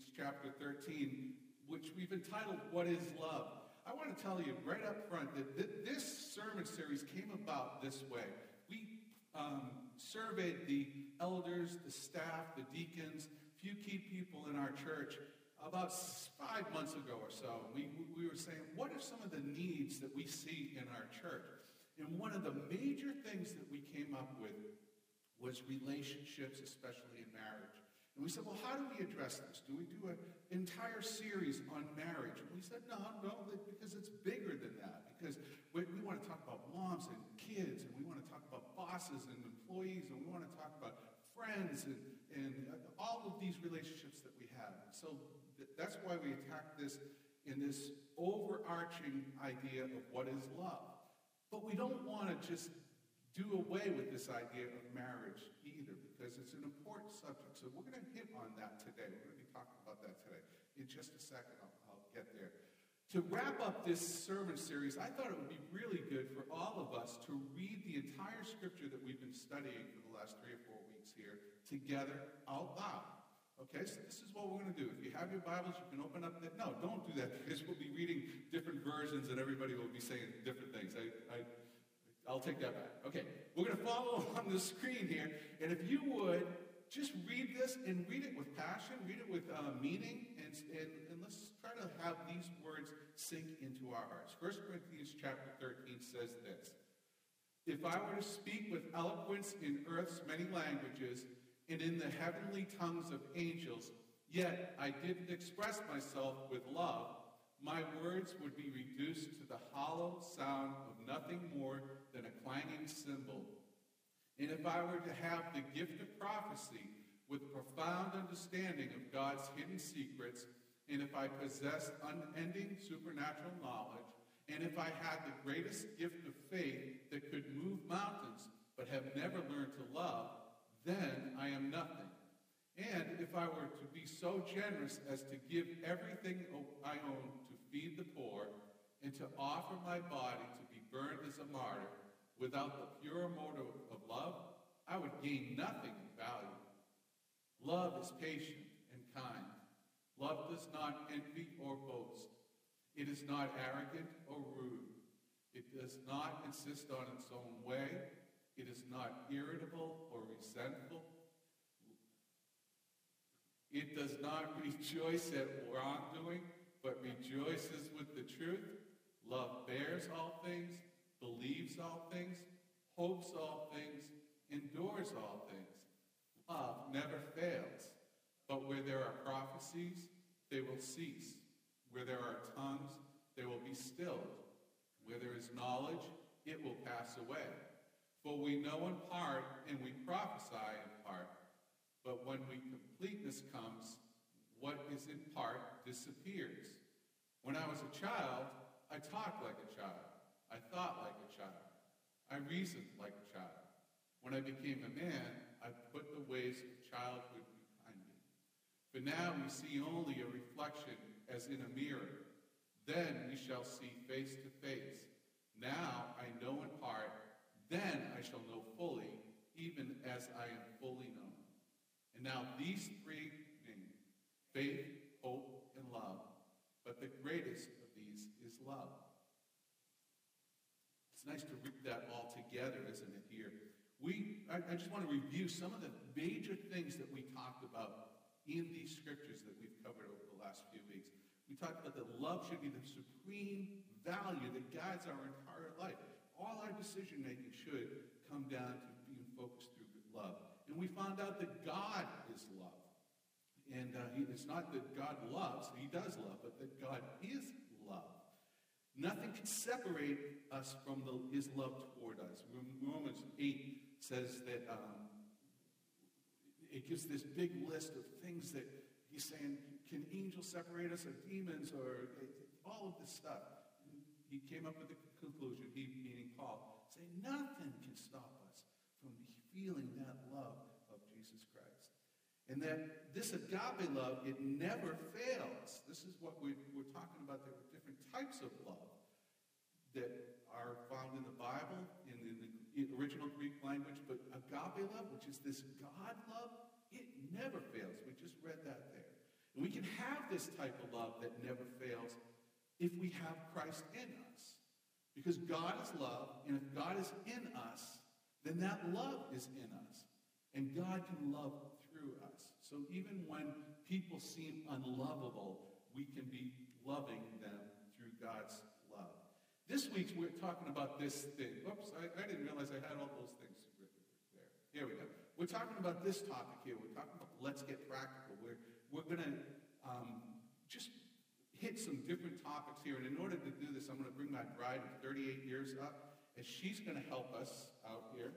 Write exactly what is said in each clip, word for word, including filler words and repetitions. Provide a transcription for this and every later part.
chapter thirteen, which we've entitled, What is Love? I want to tell you right up front that th- this sermon series came about this way. We um, surveyed the elders, the staff, the deacons, few key people in our church about five months ago or so. We, we were saying, what are some of the needs that we see in our church? And one of the major things that we came up with was relationships, especially in marriage. And we said, well, how do we address this? Do we do an entire series on marriage? And we said, no, no, because it's bigger than that. Because we, we want to talk about moms and kids, and we want to talk about bosses and employees, and we want to talk about friends and, and all of these relationships that we have. So th- that's why we attack this in this overarching idea of what is love. But we don't want to just do away with this idea of marriage either, because it's an important subject. So we're going to hit on that today. We're going to be talking about that today. In just a second, I'll, I'll get there. To wrap up this sermon series, I thought it would be really good for all of us to read the entire scripture that we've been studying for the last three or four weeks here together out loud. Okay, so this is what we're going to do. If you have your Bibles, you can open up the... No, don't do that, because we'll be reading different versions and everybody will be saying different things. I... I I'll take that back. Okay, we're going to follow on the screen here, and if you would, just read this and read it with passion, read it with uh, meaning, and, and, and let's try to have these words sink into our hearts. First Corinthians chapter thirteen says this: If I were to speak with eloquence in earth's many languages and in the heavenly tongues of angels, yet I didn't express myself with love, my words would be reduced to the hollow sound of nothing more than a clanging cymbal. And if I were to have the gift of prophecy with profound understanding of God's hidden secrets, and if I possessed unending supernatural knowledge, and if I had the greatest gift of faith that could move mountains but have never learned to love, then I am nothing. And if I were to be so generous as to give everything I own to feed the poor, and to offer my body to be burned as a martyr, without the pure motive of love, I would gain nothing in value. Love is patient and kind. Love does not envy or boast. It is not arrogant or rude. It does not insist on its own way. It is not irritable or resentful. It does not rejoice at wrongdoing, but rejoices with the truth. Love bears all things, believes all things, hopes all things, endures all things. Love never fails, but where there are prophecies, they will cease. Where there are tongues, they will be stilled. Where there is knowledge, it will pass away. For we know in part, and we prophesy in part. But when we completeness comes, what is in part disappears. When I was a child, I talked like a child. I thought like a child. I reasoned like a child. When I became a man, I put the ways of childhood behind me. But now we see only a reflection as in a mirror. Then we shall see face to face. Now I know in part. Then I shall know fully, even as I am fully known. And now these three remain: faith, hope, and love. But the greatest of these is love. It's nice to read that all together, isn't it, here? We, I, I just want to review some of the major things that we talked about in these scriptures that we've covered over the last few weeks. We talked about that love should be the supreme value that guides our entire life. All our decision-making should come down to being focused through love. And we found out that God is love. And uh, he, it's not that God loves, he does love, but that God is love. Nothing can separate us from the, his love toward us. Romans eight says that um, it gives this big list of things that he's saying, can angels separate us, or demons, or all of this stuff. And he came up with the conclusion, he meaning Paul, saying nothing can stop us from feeling that love of Jesus Christ. And that this agape love, it never fails. This is what we're, we're talking about. There are different types of love that are found in the Bible, in, in the original Greek language. But agape love, which is this God love, it never fails. We just read that there. And we can have this type of love that never fails if we have Christ in us. Because God is love, and if God is in us, then that love is in us. And God can love through us. So even when people seem unlovable, we can be loving them through God's love. This week we're talking about this thing. Oops, I, I didn't realize I had all those things written there. Here we go. We're talking about this topic here. We're talking about let's get practical. We're, we're going to um, just hit some different topics here. And in order to do this, I'm going to bring my bride of thirty-eight years up, and she's going to help us out here.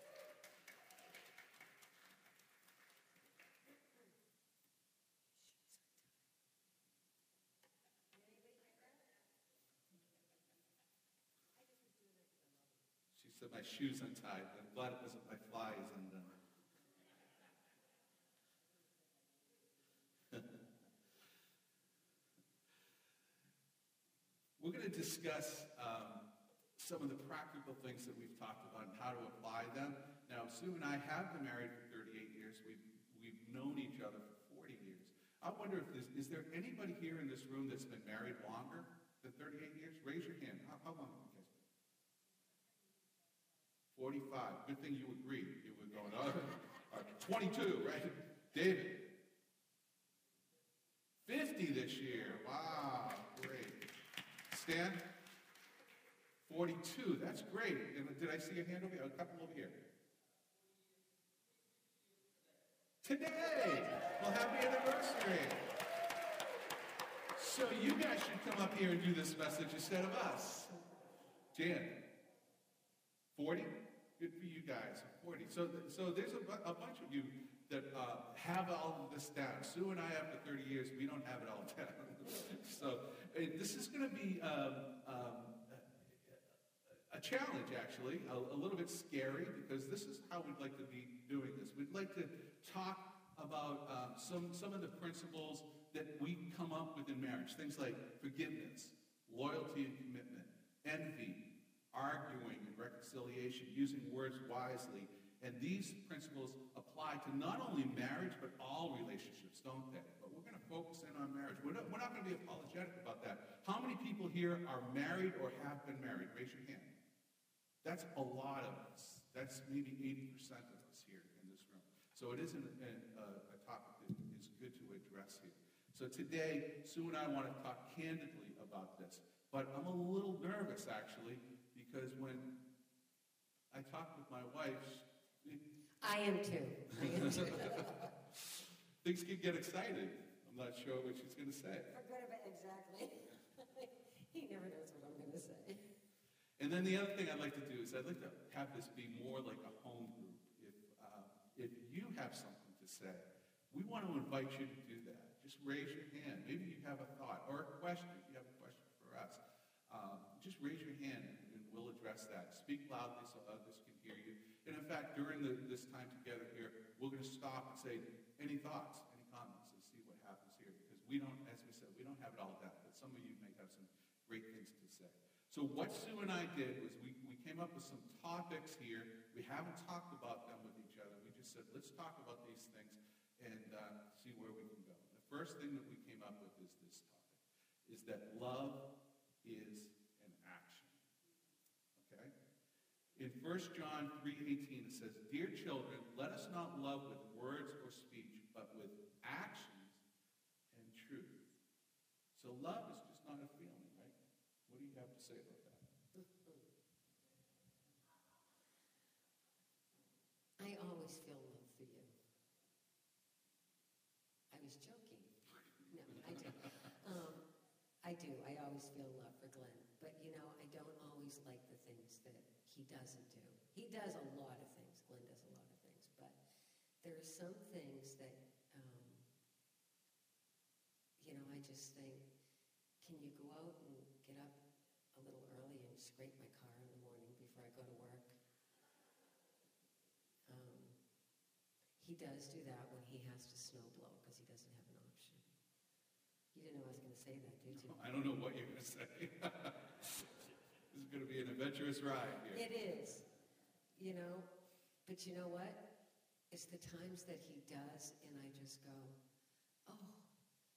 She said my shoe's untied. I'm glad it wasn't my flies undone. We're going to discuss um, some of the practical things that we've talked about and how to apply them. Now, Sue and I have been married for thirty-eight years. We've, we've known each other for forty years. I wonder if there's, is there anybody here in this room that's been married longer than thirty-eight years? Raise your hand. How, how long have you guys been? forty-five. Good thing you agreed. You were going, oh, uh, twenty-two, right? David. fifty this year. Wow, great. Stan? forty-two. That's great. And did I see a hand over here? A couple over here. Today. Well, happy anniversary. So you guys should come up here and do this message instead of us. Jan? forty? Good for you guys. forty. So, so there's a, bu- a bunch of you that uh, have all of this down. Sue and I, after thirty years, we don't have it all down. So uh, this is going to be um, um, a challenge, actually, a, a little bit scary, because this is how we'd like to be doing this. We'd like to talk about um, some, some of the principles that we come up with in marriage. Things like forgiveness, loyalty and commitment, envy, arguing and reconciliation, using words wisely. And these principles apply to not only marriage, but all relationships, don't they? But we're going to focus in on marriage. We're not, we're not going to be apologetic about that. How many people here are married or have been married? Raise your hand. That's a lot of us. That's maybe eighty percent of us here in this room. So it is an, an, a, a topic that is good to address here. So today, Sue and I want to talk candidly about this. But I'm a little nervous, actually, because when I talk with my wife, I am too. I am too. things can get excited. I'm not sure what she's going to say. For good of it, exactly. He never knows what I'm going to say. And then the other thing I'd like to do is I'd like to have this be more like a home group. If, uh, if you have something to say, we want to invite you to do that. Just raise your hand. Maybe you have a thought or a question. If you have a question for us, um, just raise your hand and we'll address that. Speak loudly so others can hear you. And in fact, during the, this time together here, we're going to stop and say, any thoughts, any comments, and see what happens here. Because we don't, as we said, we don't have it all down. But some of you may have some great things to say. So what Sue and I did was we, we came up with some topics here. We haven't talked about them with each other. We just said, let's talk about these things and uh, see where we can go. The first thing that we came up with is this topic, is that love is an action. Okay? In First John three eighteen, it says, "Dear children, let us not love with words or speech, but with actions and truth." So love is just not a feeling, right? What do you have to say about that? I always feel love for you. I was joking. No, I do. Um, I do. I always feel love for Glenn. But, you know, I don't always like the things that he doesn't do. He does a lot of things. Glenn does a lot of things. But there are some things that, um, you know, I just think, can you go out and get up a little early and scrape my car in the morning before I go to work? Um, he does do that when he has to snow blow because he doesn't have an option. You didn't know I was going to say that, did you? I don't know what you're going to say. This is going to be an adventurous ride here. It is, you know, but you know what? It's the times that he does, and I just go, oh,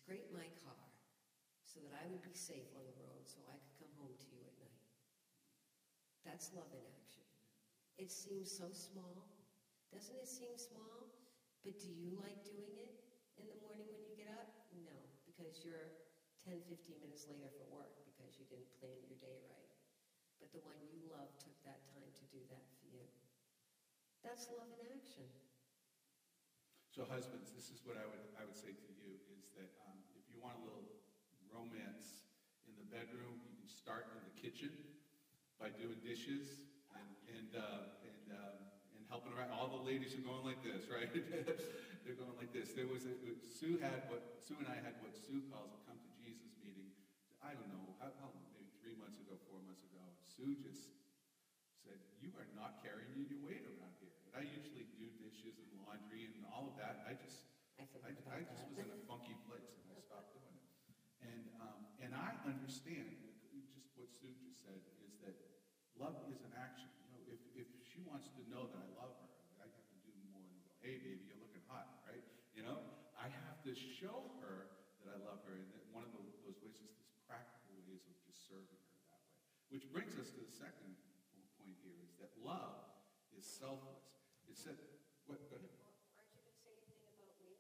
scrape my car so that I would be safe on the road so I could come home to you at night. That's love in action. It seems so small. Doesn't it seem small? But do you like doing it in the morning when you get up? No, because you're ten, fifteen minutes later for work because you didn't plan your day right. But the one you love took that time to do that for you. That's love in action. So husbands, this is what I would I would say to you, is that um, if you want a little romance in the bedroom, you can start in the kitchen by doing dishes and and uh, and, um, and helping around. All the ladies are going like this, right? They're going like this. There was a, Sue had what Sue and I had what Sue calls a come to Jesus meeting. I don't know how, how maybe three months ago, four months ago. Sue just said, "You are not carrying your weight around here." And I usually do dishes and laundry and all of that. I just I, I, I just was in a funky place and I stopped doing it. And um, and I understand just what Sue just said is that love is an action. You know, if if she wants to know that I love her, I have to do more than go, "Hey, baby, you're looking hot," right? You know, I have to show her that I love her, and that one of the, those ways is this practical ways of just serving her that way. Which brings us to the second point here: is that love is selfless. It said, what? Go ahead. Aren't you going to say anything about me?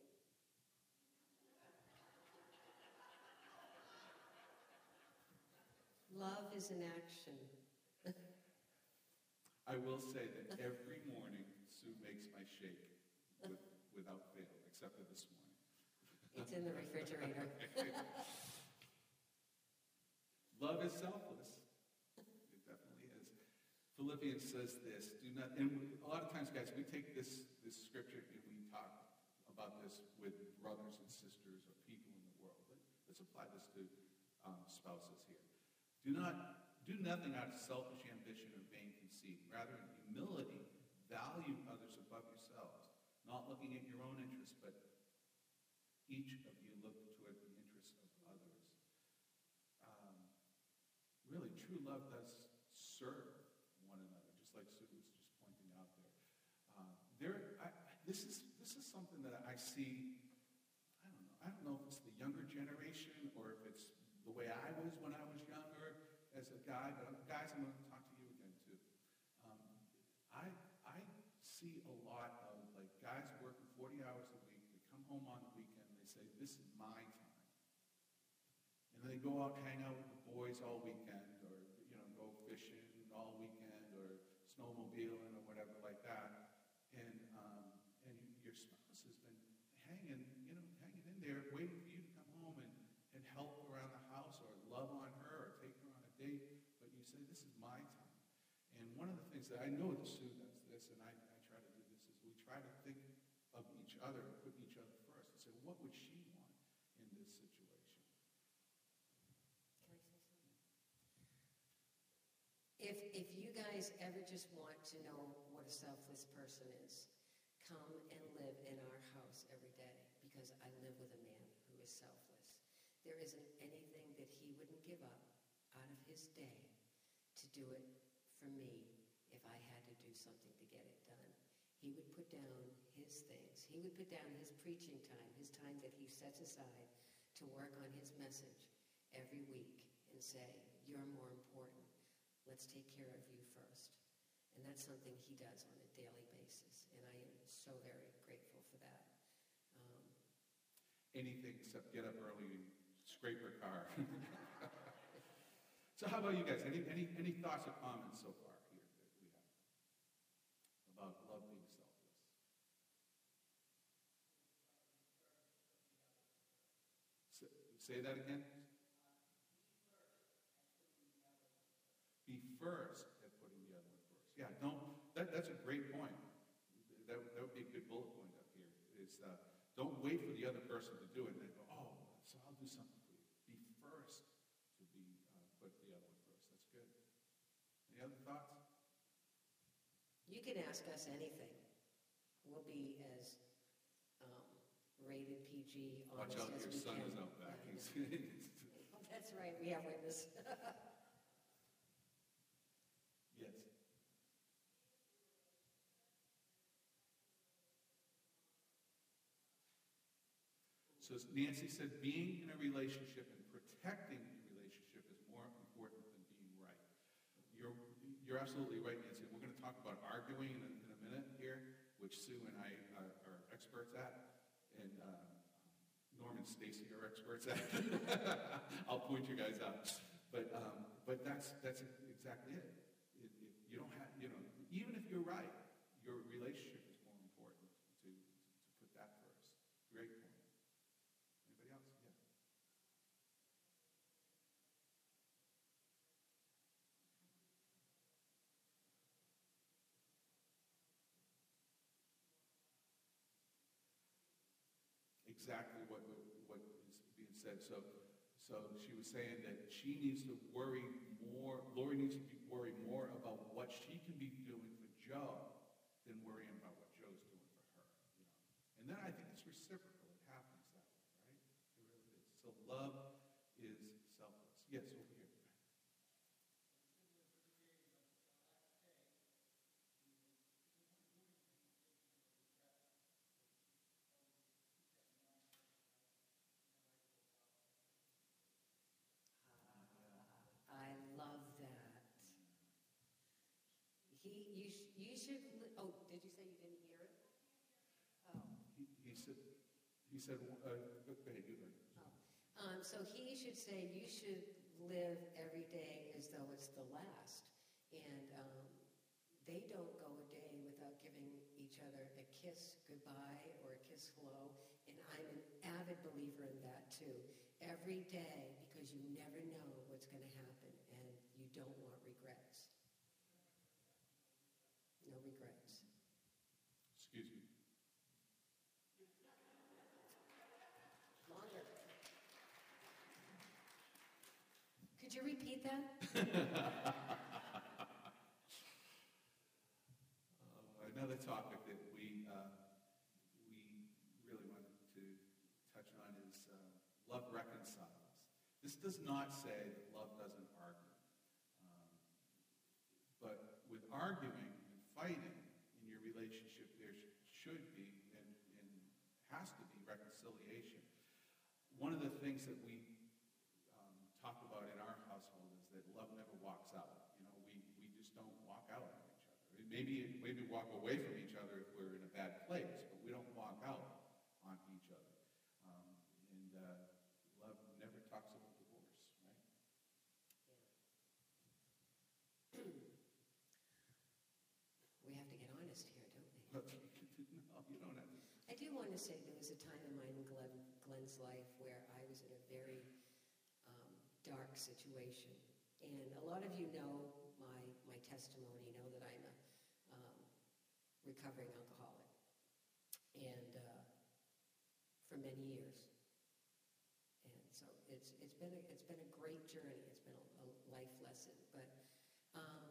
Love is an action. I will say that every morning Sue makes my shake with, without fail, except for this morning. It's in the refrigerator. Love is selfless. It definitely is. Philippians says this, do not, and a lot of times, guys, we take this, this scripture and we talk about this with brothers and sisters or people in the world. Let's apply this to um, spouses here. Do not do nothing out of selfish ambition or vain conceit. Rather, in humility, value others above yourselves, not looking at your own interests, but each of you look toward the interests of others. Um, really, true love does serve one another, just like Sue was just pointing out there. Uh, there, I, this is this is something that I see. I don't know. I don't know if it's the younger generation or if it's the way I was when I was younger as a guy. But I'm, guys, I'm going to talk to you again too. Um, I I see a lot of like guys working forty hours a week. They come home on the weekend. They say, "This is my time," and they go out and hang out with the boys all weekend, or you know, go fishing all weekend, or snowmobiling, or whatever like that. And um, and your spouse has been hanging, you know, hanging in there, waiting for you to come home and, and help around the house, or love on her, or take her on a date. But you say, "This is my time." And one of the things that I know that Sue does this, and I, I try to do this, is we try to think of each other, put each other first, and say, what would she want in this situation? Can I say something? If, if you guys ever just want to know what a selfless person is, come and live in our house every day, because I live with a man who is selfless. There isn't anything that he wouldn't give up out of his day to do it for me if I had to do something to get it done. He would put down his things. He would put down his preaching time, his time that he sets aside to work on his message every week and say, "You're more important. Let's take care of you first." And that's something he does on a daily basis. And I am so very grateful for that. Um, Anything except get up early and scrape her car. So how about you guys? Any, any, any thoughts or comments so far here that we have about love being selfless? Say, say that again. Be first at putting the other one first. Yeah, don't. That, that's a great point. That, that would be a good bullet point up here. Is uh, don't wait for the other person to do it and then go, "Oh, so I'll do something for you." Be first to be uh, put the other one first. That's good. Any other thoughts? You can ask us anything. We'll be as um, rated P G Watch honest out, as your we son can. is out back. Yeah, I He's know. That's right. We have witness. Yes. So Nancy said being in a relationship and protecting the relationship is more important than being right. You're, you're absolutely right, Nancy. We're going to talk about arguing in a, in a minute here, which Sue and I are, are experts at, and uh, Norm and Stacy are experts at. I'll point you guys out. But um, but that's that's exactly it. It, it. You don't have, you know, even if you're right, your relationship is more important to, to put that first. Great point. Anybody else? Yeah. Exactly what what is being said. So so she was saying that she needs to worry more. Lori needs to be worry more about what she can be doing for Joe than worrying about what Joe's doing for her. You know, and then I think it's reciprocal. It happens that way, right? It really is. So love is selfless. Yes, over here. I love that. He, you, sh- you should, li- oh, did you say you didn't hear it? Oh. He, he said, he said, uh, go ahead, you learn. Oh. Um, so he should say, you should live every day as though it's the last. And um, they don't go a day without giving each other a kiss goodbye or a kiss hello. And I'm an avid believer in that too. Every day, because you never know what's going to happen, and you don't want regrets. No regrets. Excuse me. Longer. Could you repeat that? uh, another topic that we uh, we really wanted to touch on is uh, love reconciles. This does not say that love doesn't argue. Um, but with arguing and fighting in your relationship, there sh- should be and, and has to be reconciliation. One of the things that we um, talk about in our household is that love never walks out. You know, we, we just don't walk out on each other. Maybe, maybe walk away from each other if we're in a bad place, but we don't walk out on each other. Um, and uh, love never talks about divorce, right? Yeah. We have to get honest here, don't we? no, you don't have to. I do want to say there was a time in mine in Glenn, Glenn's life where I was in a very um, dark situation. And a lot of you know my, my testimony, know that I'm a um, recovering alcoholic. And uh, for many years. And so it's it's been a, it's been a great journey. It's been a, a life lesson. But um,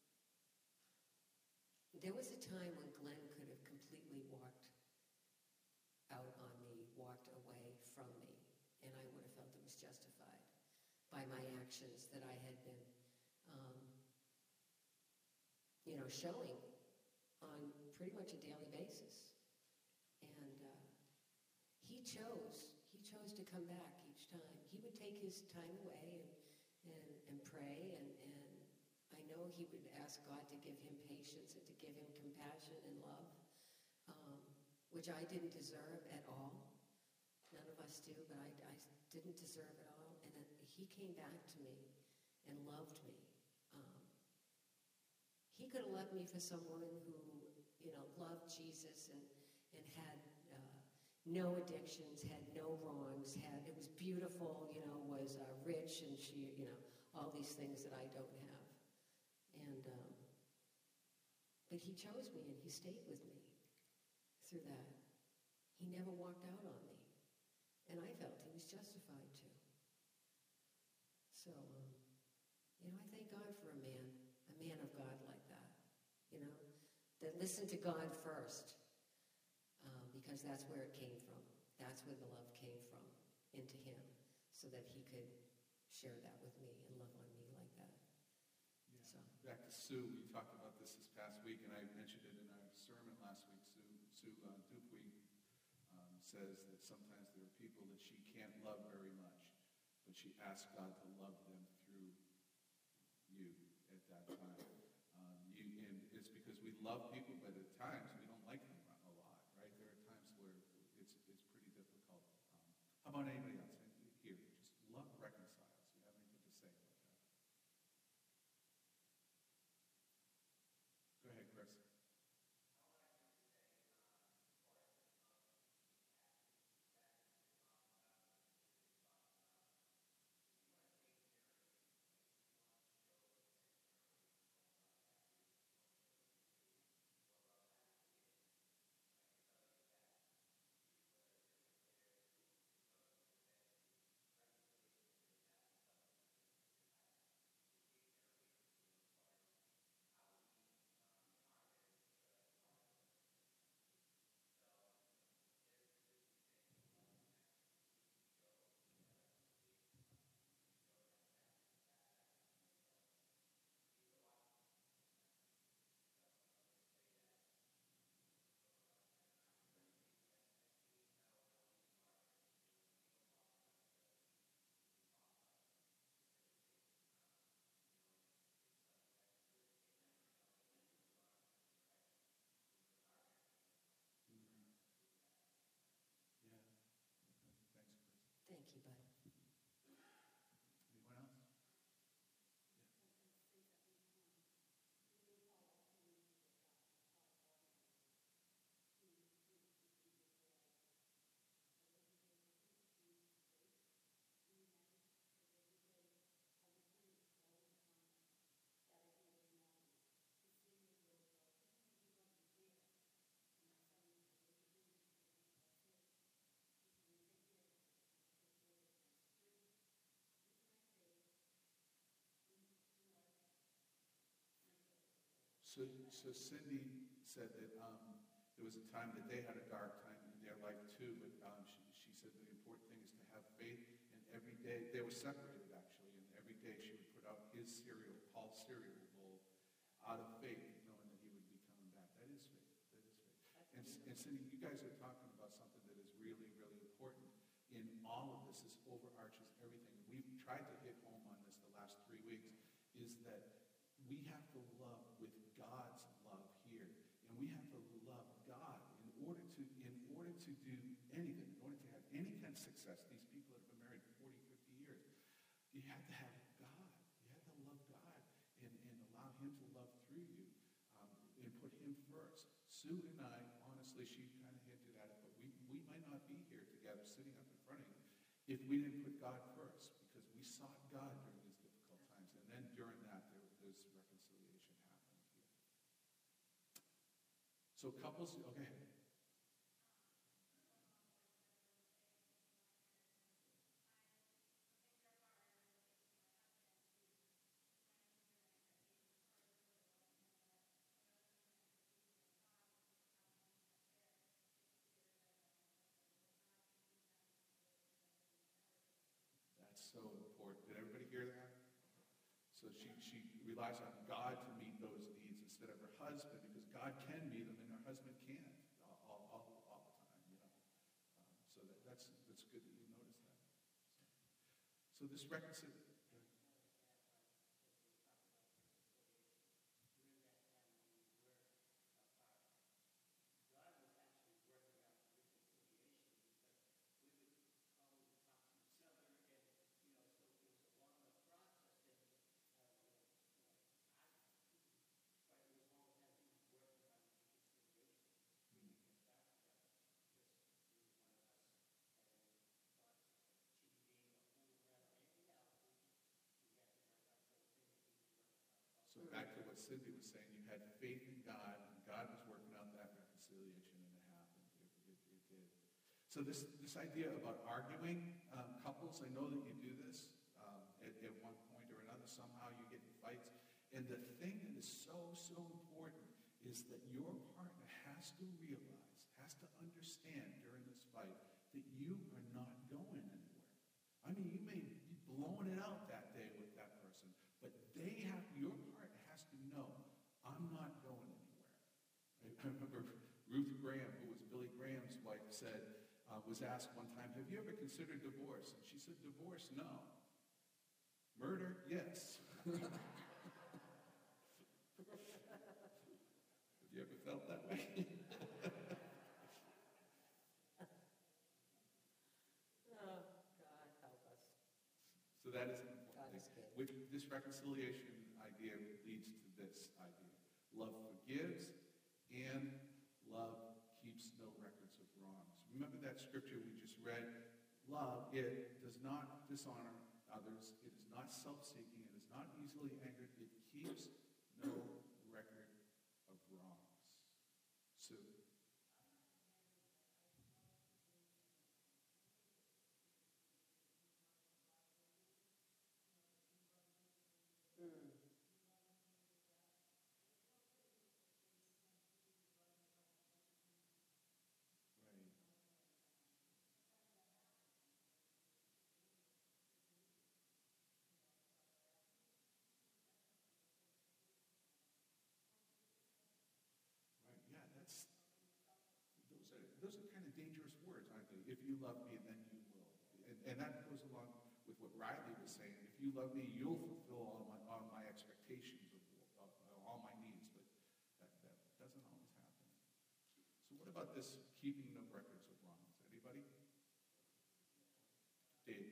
there was a time when Glenn could have completely walked out on me, walked away from me, and I would have felt it was justified by my actions that I had been, um, you know, showing on pretty much a daily basis. And uh, he chose, he chose to come back each time. He would take his time away and, and, and pray, and, and I know he would ask God to give him patience and to give him compassion and love, um, which I didn't deserve at all. None of us do, but I, I didn't deserve it all. And then he came back to me and loved me. Um, he could have left me for some woman who, you know, loved Jesus and, and had uh, no addictions, had no wrongs, had, it was beautiful, you know, was uh, rich, and she, you know, all these things that I don't have. And, um, but he chose me and he stayed with me through that. He never walked out on me. And I felt he was justified to. So, um, you know, I thank God for a man, a man of God like that, you know, that listened to God first, um, because that's where it came from. That's where the love came from, into him, so that he could share that with me and love on me like that. Yeah. So. Back to Sue, we talked about this this past week, and I mentioned it in our sermon last week. Sue, Sue uh, Dupuy um, says that sometimes there are people that she can't love very much, but she asks God to love them through you at that time. Um, you, and it's because we love people, but at times we don't like them a lot, right? There are times where it's it's pretty difficult. Um, how about anybody else? Here, just love reconciles. You have anything to say about that? Go ahead, Chris. Yeah. Thanks, Chris. Thank you, bud. Anyone else? So, so Cindy said that um, there was a time that they had a dark time in their life too, but um, she, she said the important thing is to have faith, and every day, they were separated actually, and every day she would put out his cereal, Paul's cereal bowl, out of faith, knowing that he would be coming back. That is faith. That is faith. And, and Cindy, you guys are talking about something that is really, really important in all of this. This overarches everything. We've tried to hit home on this the last three weeks, is that we have to love with God's love here. And we have to love God in order to in order to do anything, in order to have any kind of success. These people that have been married forty, fifty years, you have to have God. You have to love God and, and allow him to love through you, um, and put him first. Sue and I, honestly, she kind of hinted at it, but we, we might not be here together sitting up in front of you if we didn't put God first, because we sought God during these difficult times. And then during that, there, there's reconciliation happened here. So couples, okay. That's so important. Did everybody hear that? So she, she relies on God to meet those needs instead of her husband, because God can meet them and her husband can't all, all, all, all the time, you know. Um, so that, that's that's good that you noticed that. So, so this reconciliation. So back to what Cindy was saying, you had faith in God, and God was working out that reconciliation, and it happened. It, it, it did. So this, this idea about arguing, um, couples, I know that you do this um, at, at one point or another. Somehow you get in fights. And the thing that is so, so important is that your partner has to realize, has to understand during this fight that you are not going anywhere. I mean, you may be blowing it out that day with that person, but they have, your partner has to know, I'm not going anywhere. I remember Ruth Graham, who was Billy Graham's wife, said uh, was asked one time, have you ever considered divorce? And she said, divorce, no. Murder, yes. Have you ever felt that way? Oh, God help us. So that is an important God thing. is good. Which this reconciliation idea leads to this idea. Love forgives, and love keeps no records of wrongs. Remember that scripture we just read? Love, it does not dishonor others. It is not self-seeking. It is not easily angered. It keeps no record of wrongs. Sue. Mm. Right. Right. Yeah, that's those are those are kind of dangerous words, aren't they? If you love me, then you will. And, and that goes along with what Riley was saying. If you love me, you'll fulfill all my all my expectations of, of, of all my needs. But that, that doesn't always happen. So what about this keeping no records of wrongs? Anybody? Dave.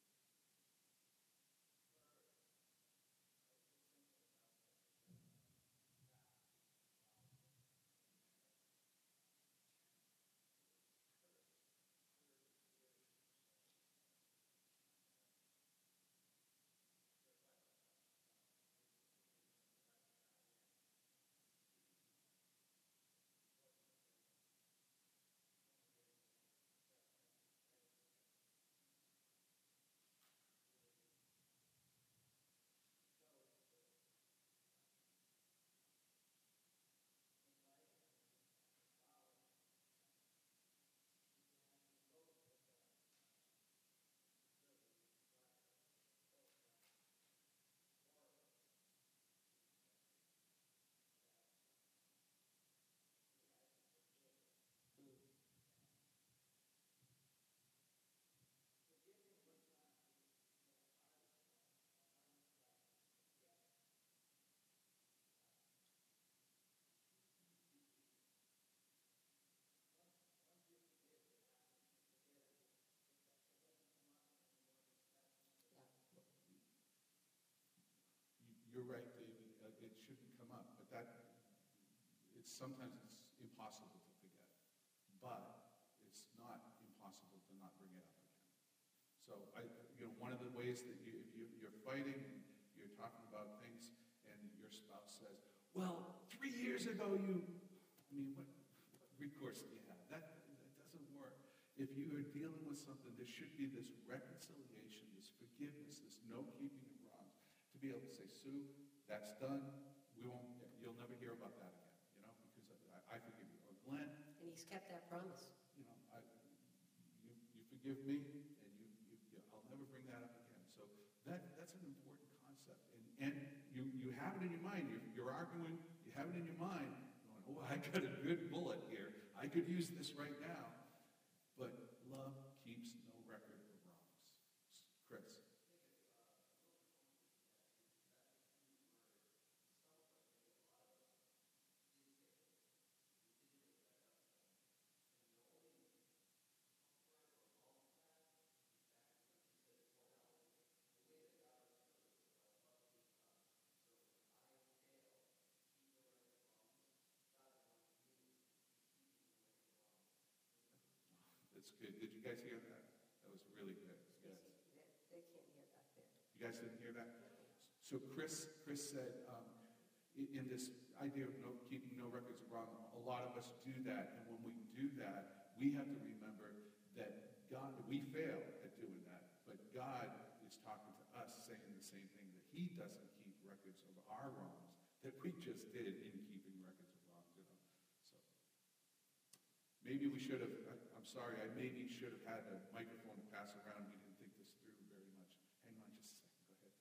Yeah. You- You're right, Davey. Uh, It shouldn't come up, but that it's sometimes it's impossible to forget. But it's not impossible to not bring it up again. So I, you know, one of the ways that you, if you, you're fighting and you're talking about things, and your spouse says, "Well, three years ago you," I mean, what, what recourse do you have? That that doesn't work. If you are dealing with something, there should be this reconciliation, this forgiveness, this no keeping of wrongs. To be able to say, "Sue, that's done. We won't. You'll never hear about that again." You know, because I, I forgive you. Or Glenn, And he's kept that promise. you know, I, you, you forgive me, and you, you, you, I'll never bring that up again. So that, that's an important concept. And, and you, you have it in your mind. You're, you're arguing, you have it in your mind, going, "Oh, I got a good bullet here. I could use this right now." But love keeps no record of wrongs. Chris. That's good. Did you guys hear that? That was really good. Yes. They, they can't hear back there. You guys didn't hear that? So Chris, Chris said, um, i- in this idea of no, keeping no records of wrong, a lot of us do that. And when we do that, we have to remember that God, we fail at doing that. But God is talking to us, saying the same thing, that he doesn't keep records of our wrongs that we just did in keeping records of wrongs, you know. So maybe we should have, I, I'm sorry, I maybe should have had a microphone to pass around. We didn't think this through very much. Hang on just a second. Go ahead.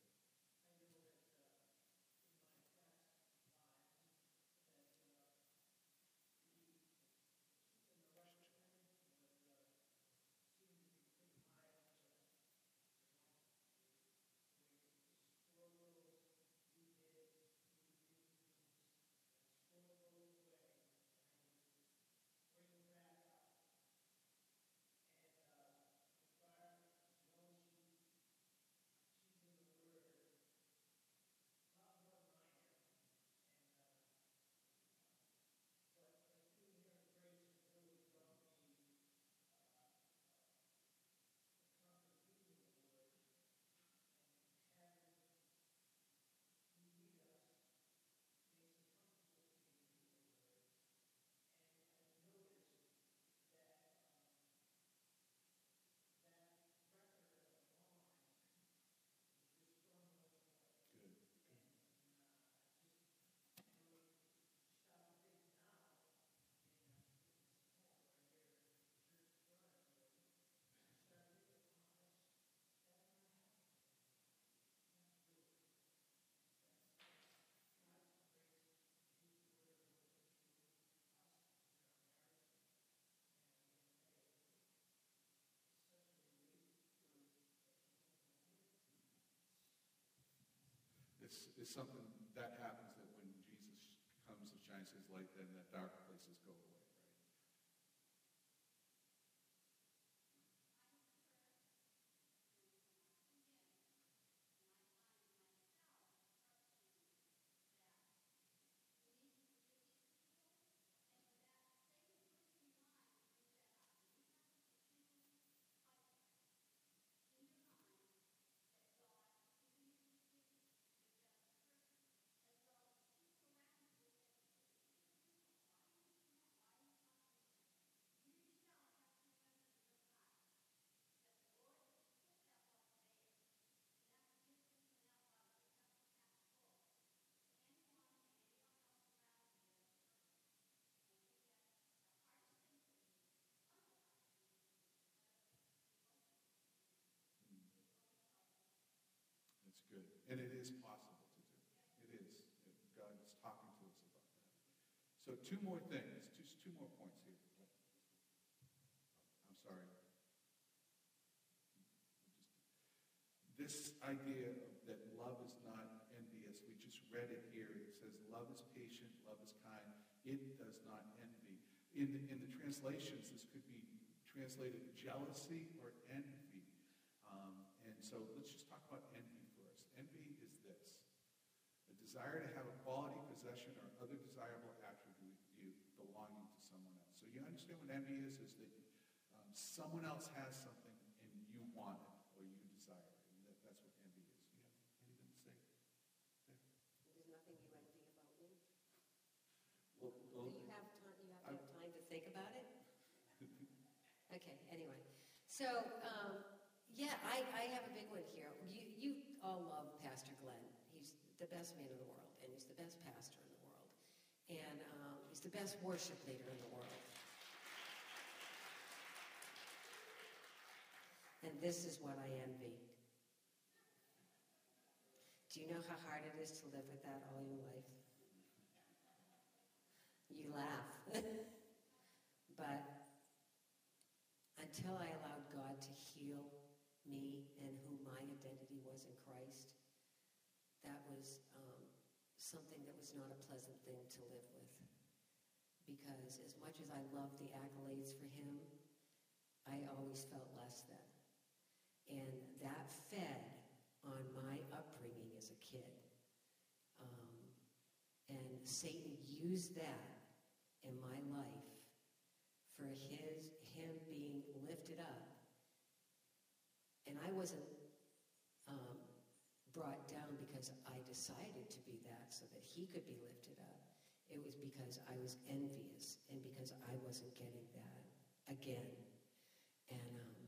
it's, it's something that happens that when Jesus comes and shines his light, then the dark places go away, right? That's good. And it is possible to do. It is. It, God is talking to us about that. So two more things, two, two more points here. I'm sorry. This idea of that love is not envious, we just read it here. It says love is patient, love is kind. It does not envy. In the, in the translations, this could be translated jealousy or envy. Um, and so let's just talk about envy first. Envy is this: a desire to have a quality, possession, or other desirable attribute belonging to someone else. So you understand what envy is? Is that um, someone else has something and you want it or you desire it. And that, that's what envy is. Do you have anything to say there? There's nothing you envy about me? Well, well, you have time, you have to have time to think about it? Okay, anyway. So, um, yeah, I, I have a big one here. You, you all love Pastor Glenn. He's the best man in the world, and he's the best pastor in the world. And um, he's the best worship leader in the world. And this is what I envy. Do you know how hard it is to live with that all your life? You laugh. But until I allowed God to heal me and who my identity was in Christ, that was um, something that was not a pleasant thing to live with. Because as much as I loved the accolades for him, I always felt less than. And that fed on my upbringing as a kid. Um, and Satan used that in my life for his him being lifted up. And I wasn't um, brought down because I decided to be that so that he could be lifted up. It was because I was envious and because I wasn't getting that again. And um,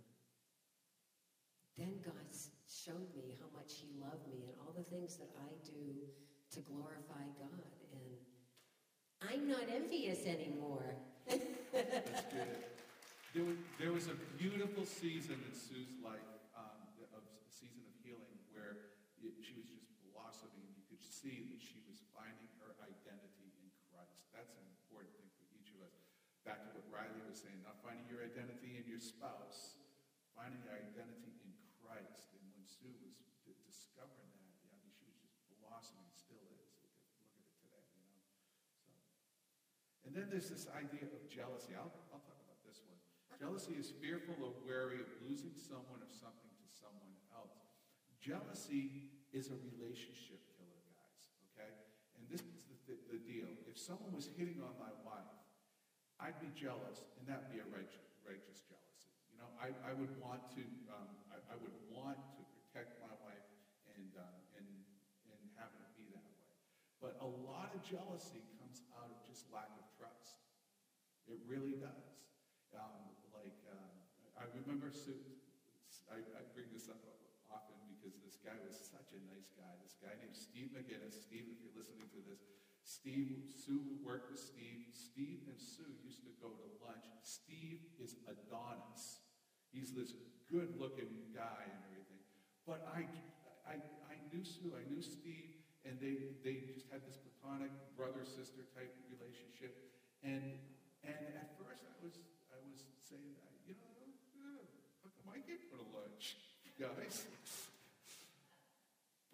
then God showed me how much he loved me and all the things that I do to glorify God. And I'm not envious anymore. That's good. There was, there was a beautiful season in Sue's life, um, of, a season of healing, where it, she was just blossoming. You could see that she was finding her identity in Christ. That's an important thing for each of us. Back to what Riley was saying, not finding your identity in your spouse, finding your identity in Christ. And when Sue was d- discovering that, yeah, I mean, she was just blossoming, still is. Look at, look at it today, you know. So, and then there's this idea of jealousy. I'll, I'll talk about this one. Jealousy is fearful or wary of losing someone or something to someone else. Jealousy is a relationship killer, guys, okay? And this is the, the, the deal. If someone was hitting on my wife, I'd be jealous, and that'd be a righteous, righteous jealousy. You know, I, I would want to, um, I, I would want to protect my wife and, uh, and, and have it be that way. But a lot of jealousy comes out of just lack of trust. It really does. Um, like, uh, I remember, Sue, I, I bring this up often because this guy was such a nice guy. This guy named Steve McGinnis. Steve, if you're listening to this, Steve, Sue worked with Steve. Steve and Sue used to go to lunch. Steve is Adonis. He's this good-looking guy and everything. But I, I, I knew Sue. I knew Steve, and they, they just had this platonic brother-sister type relationship. And and at first, I was I was saying, you know, how come I can't go to lunch, guys? But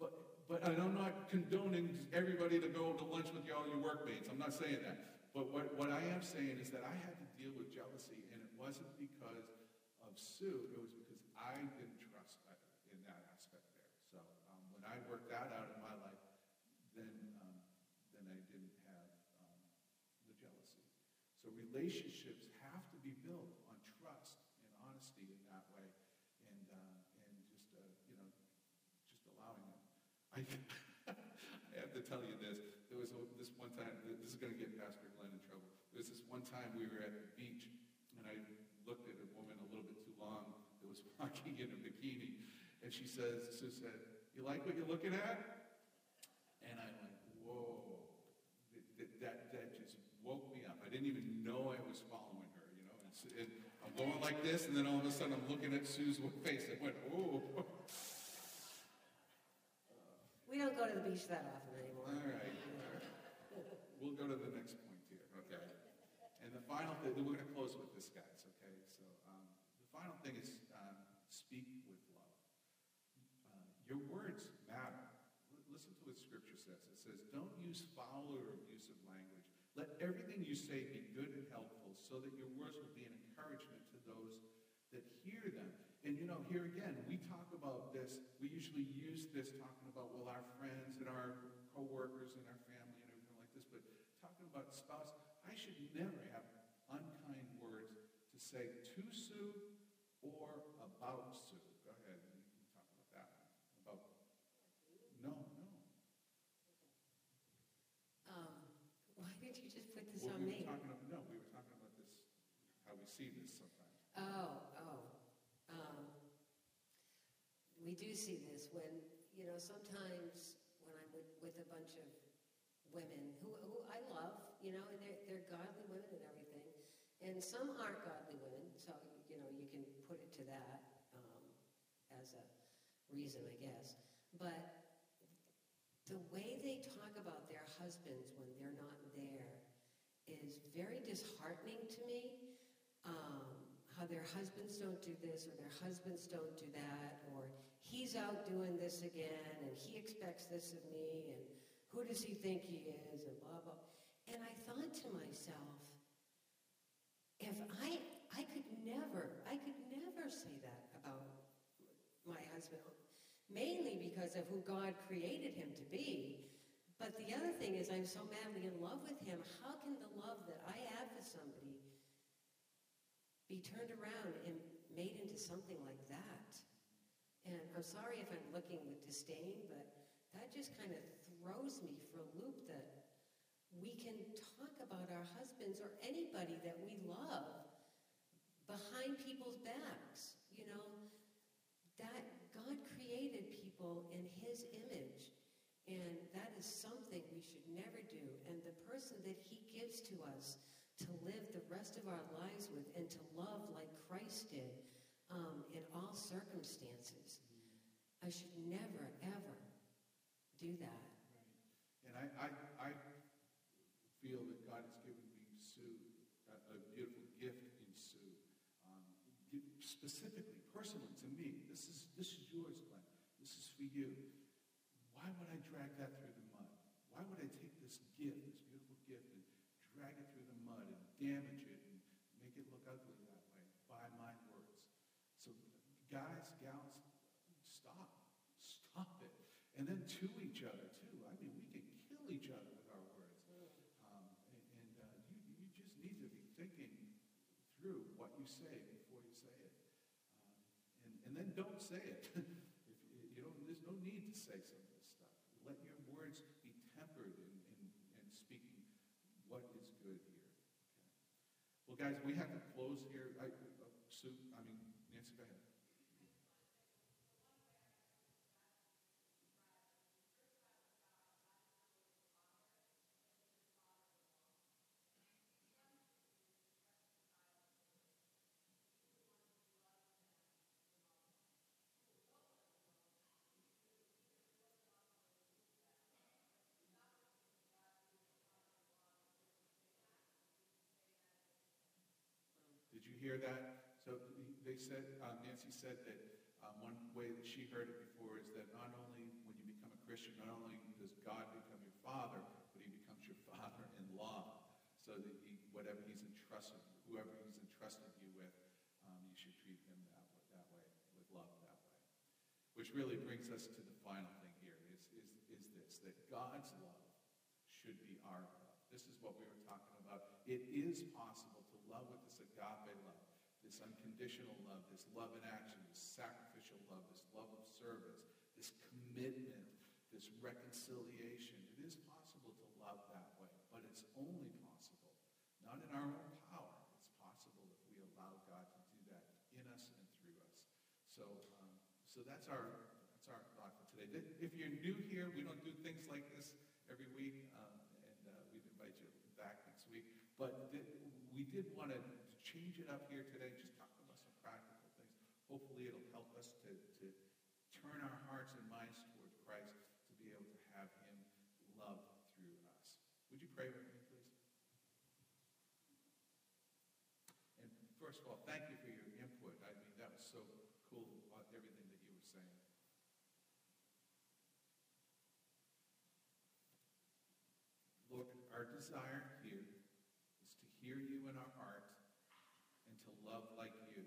but and I'm not condoning everybody to go to lunch with all your workmates. I'm not saying that. But what, what I am saying is that I had to deal with jealousy, and it wasn't because of Sue. It was because I didn't trust her in that aspect there. So um, when I worked that out in my life, then um, then I didn't have um, the jealousy. So relationships have to be built on trust and honesty in that way, and uh, and just uh, you know just allowing it. I I have to tell you this. There was a, this one time. This is going to get Pastor Glenn in trouble. There was this one time we were at the beach, and I looked at a woman a little bit too long that was walking in a bikini, and she says, Sue said, "You like what you're looking at?" And I'm like, "Whoa!" That that, that just woke me up. I didn't even know I was following her. You know, and, and I'm going like this, and then all of a sudden I'm looking at Sue's face and went, "Oh." We don't go to the beach that often anymore. All right. We'll go to the next point here, okay? And the final thing, we're going to close with this, guys, okay? So um, the final thing is um, speak with love. Uh, your words matter. L- listen to what Scripture says. It says, don't use foul or abusive language. Let everything you say be good and helpful so that your words will be an encouragement to those that hear them. And, you know, here again, we talk about this. We usually use this talking about, well, our friends and our co-workers and our family and everything like this. But talking about spouse, I should never have unkind words to say to Sue or about Sue. Go ahead, and you can talk about that one. About no, no. Um, why did you just put this Well, on we me? were talking about, no, we were talking about this, how we see this sometimes. Oh, oh. Um, we do see this when, you know, sometimes when I'm with, with a bunch of women who, who I love, you know, and they're, they're godly women and everything, and some aren't godly women, so, you know, you can put it to that um, as a reason, I guess. But the way they talk about their husbands when they're not there is very disheartening to me. Um, how their husbands don't do this, or their husbands don't do that, or he's out doing this again, and he expects this of me, and who does he think he is, and blah, blah. And I thought to myself, if I, I could never, I could never say that about my husband, mainly because of who God created him to be. But the other thing is I'm so madly in love with him. How can the love that I have for somebody be turned around and made into something like that? And I'm sorry if I'm looking with disdain, but that just kind of throws me for a loop that we can talk about our husbands or anybody that we love behind people's backs. You know, that God created people in his image, and that is something we should never do. And the person that he gives to us to live the rest of our lives with and to love like Christ did um, in all circumstances. I should never, ever do that. Right. And I, I, I feel that God has given me Sue, a, a beautiful gift in Sue. Um, specifically, personally to me, this is, this is yours, Glenn. This is for you. Why would I drag that through the mud? Why would I take this gift, this beautiful gift, and drag it through the mud and damage it and make it look ugly that way by my words? So guys, gals, stop. Stop it. And then to each other, too. I mean, we can kill each other with our words. Um, and and uh, you, you just need to be thinking through what you say before you say it. Um, and, and then don't say it. if you, you know, there's no need to say some of this stuff. Let your words be tempered in, in, in speaking what is good here. Okay. Well, guys, we have to close here. I, uh, Sue, I mean, Nancy, go ahead. Did you hear that? So they said, um, Nancy said that um, one way that she heard it before is that not only when you become a Christian, not only does God become your father, but he becomes your father-in-law. So that he, whatever he's entrusted, whoever he's entrusted you with, um, you should treat him that way, that way, with love that way. Which really brings us to the final thing here, is, is, is this, that God's love should be our love. This is what we were talking about. It is possible to love with this agape love, this unconditional love, this love in action, this sacrificial love, this love of service, this commitment, this reconciliation. It is possible to love that way, but it's only possible, not in our own power. It's possible if we allow God to do that in us and through us. So, um, so that's our that's our thought for today. If you're new here, we don't do things like this every week, um, and uh, we'd invite you back next week. But th- we did want to change it up here today, just talk about some practical things. Hopefully it'll help us to, to turn our hearts and minds toward Christ, to be able to have him love through us. Would you pray with me, please? And first of all, thank you for your input. I mean, that was so cool, everything that you were saying. Lord, our desire here is to hear you in our heart and to love like you.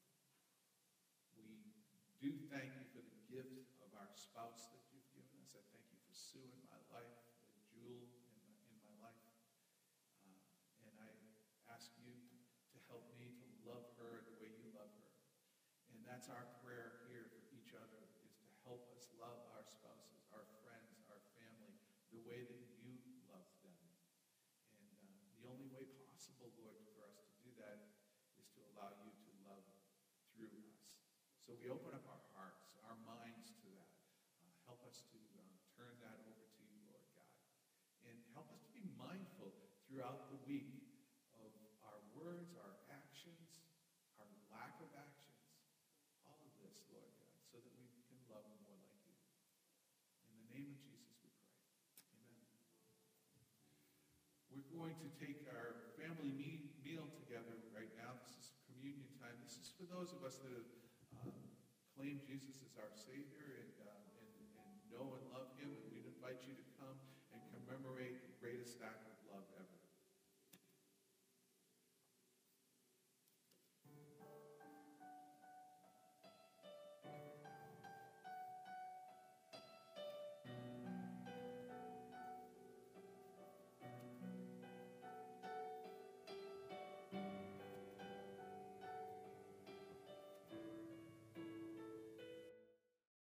We do thank you for the gift of our spouse that you've given us. I thank you for Sue in my life, the Jewel in my, in my life. Uh, and I ask you to help me to love her the way you love her. And that's our prayer here for each other, is to help us love our spouses, our friends, our family, the way that you love them. And uh, the only way possible, Lord, for us to do that is to allow you to love through us. So we open up our hearts, our minds to that. Uh, help us to um, turn that over to you, Lord God. And help us to be mindful throughout the week of our words, our actions, our lack of actions, all of this, Lord God, so that we can love more like you. In the name of Jesus we pray. Amen. We're going to take our family me- meal together right now. This is communion time. This is for those of us that have um, claimed Jesus as our Savior and, uh, and, and know and love him. And we'd invite you to come and commemorate the greatest act of